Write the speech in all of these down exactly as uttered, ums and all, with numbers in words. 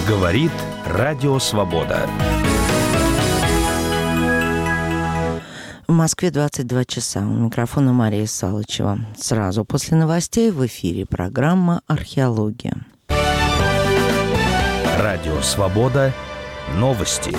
Говорит Радио Свобода. В Москве двадцать два часа. У микрофона Мария Салычева. Сразу после новостей в эфире программа «Археология». Радио Свобода. Новости.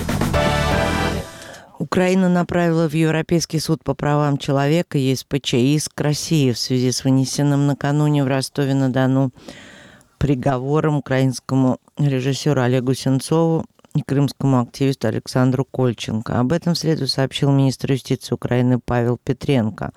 Украина направила в Европейский суд по правам человека ЕСПЧ иск России в связи с вынесенным накануне в Ростове-на-Дону приговором украинскому режиссеру Олегу Сенцову и крымскому активисту Александру Кольченко. Об этом в среду сообщил министр юстиции Украины Павел Петренко.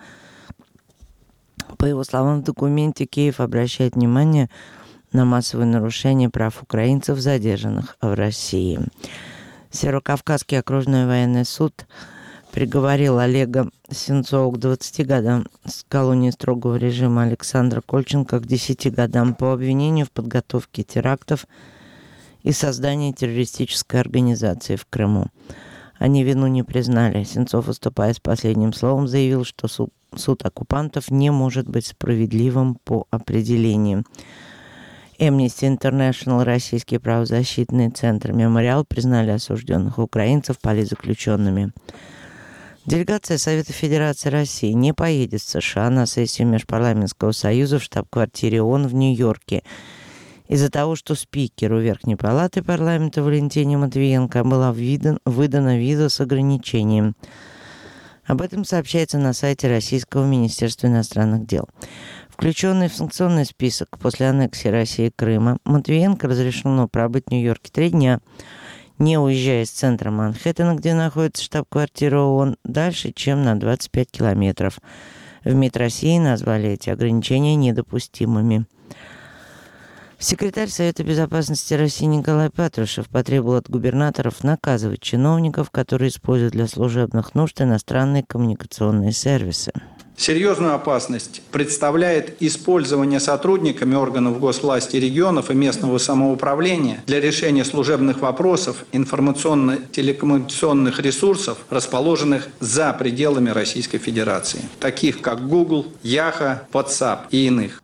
По его словам, в документе Киев обращает внимание на массовые нарушения прав украинцев, задержанных в России. Северокавказский окружной военный суд приговорил Олега Сенцова к двадцати годам с колонии строгого режима, Александра Кольченко к десяти годам по обвинению в подготовке терактов и создании террористической организации в Крыму. Они вину не признали. Сенцов, выступая с последним словом, заявил, что суд, суд оккупантов не может быть справедливым по определению. Amnesty International, Российский правозащитный центр «Мемориал» признали осужденных украинцев политзаключенными. Делегация Совета Федерации России не поедет в США на сессию Межпарламентского союза в штаб-квартире ООН в Нью-Йорке из-за того, что спикеру Верхней палаты парламента Валентине Матвиенко была выдана виза с ограничением. Об этом сообщается на сайте Российского Министерства иностранных дел. Включенный в санкционный список после аннексии России Крыма, Матвиенко разрешено пробыть в Нью-Йорке три дня, не уезжая из центра Манхэттена, где находится штаб-квартира ООН, дальше, чем на двадцать пять километров. В МИД России назвали эти ограничения недопустимыми. Секретарь Совета Безопасности России Николай Патрушев потребовал от губернаторов наказывать чиновников, которые используют для служебных нужд иностранные коммуникационные сервисы. Серьезную опасность представляет использование сотрудниками органов госвласти регионов и местного самоуправления для решения служебных вопросов информационно-телекоммуникационных ресурсов, расположенных за пределами Российской Федерации, таких как Google, Яха, WhatsApp и иных.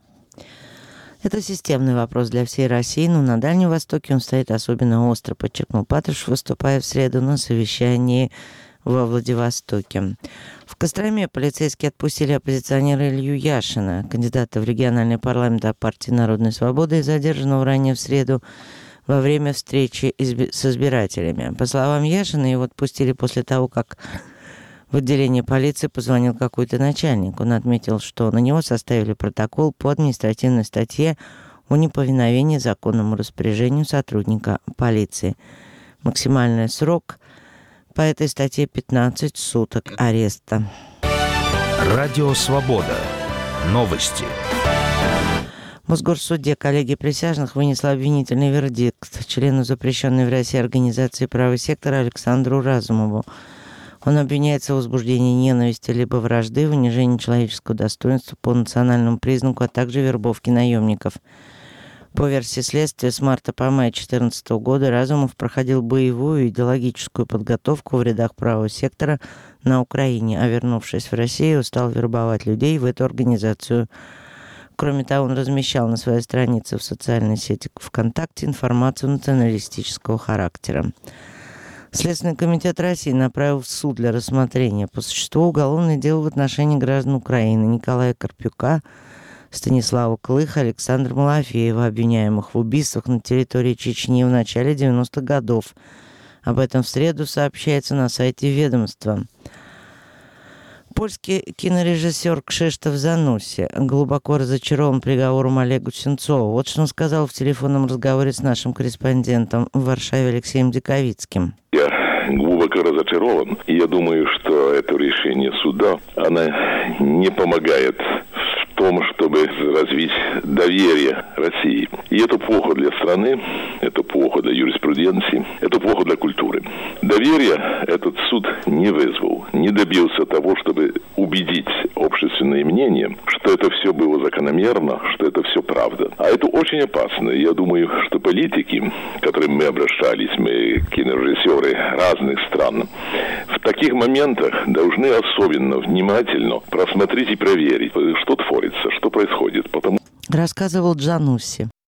Это системный вопрос для всей России, но на Дальнем Востоке он стоит особенно остро, подчеркнул Патрушев, выступая в среду на совещании во Владивостоке. В Костроме полицейские отпустили оппозиционера Илью Яшина, кандидата в региональный парламент от партии «Народной свободы» и задержанного ранее в среду во время встречи с избирателями. По словам Яшина, его отпустили после того, как в отделение полиции позвонил какой-то начальник. Он отметил, что на него составили протокол по административной статье о неповиновении законному распоряжению сотрудника полиции. Максимальный срок по этой статье пятнадцать суток ареста. Радио Свобода. Новости. В Мосгорсуде коллегия присяжных вынесла обвинительный вердикт члену запрещенной в России организации «Правый сектор» Александру Разумову. Он обвиняется в возбуждении ненависти либо вражды, в унижении человеческого достоинства по национальному признаку, а также вербовке наемников. По версии следствия, с марта по май две тысячи четырнадцатого года Разумов проходил боевую идеологическую подготовку в рядах правого сектора на Украине, а вернувшись в Россию, стал вербовать людей в эту организацию. Кроме того, он размещал на своей странице в социальной сети ВКонтакте информацию националистического характера. Следственный комитет России направил в суд для рассмотрения по существу уголовное дело в отношении граждан Украины Николая Карпюка, Станислава Клыха, Александра Малафеева, обвиняемых в убийствах на территории Чечни в начале девяностых годов. Об этом в среду сообщается на сайте ведомства. Польский кинорежиссер Кшиштоф Занусси глубоко разочарован приговором Олегу Сенцову. Вот что он сказал в телефонном разговоре с нашим корреспондентом в Варшаве Алексеем Диковицким. Я глубоко разочарован. И я думаю, что это решение суда, оно не помогает в том, чтобы развить доверие России. И это плохо для страны, это плохо для юриспруденции, это плохо для культуры. Доверие этот суд не вызвал, не добился того, чтобы убедить общественное мнение, что это все было закономерно, что это все правда. А это очень опасно. Я думаю, что политики, к которым мы обращались, мы кинорежиссеры разных стран, в таких моментах должны особенно внимательно просмотреть и проверить, что творится, что происходит. Потому... Рассказывал Джанусси.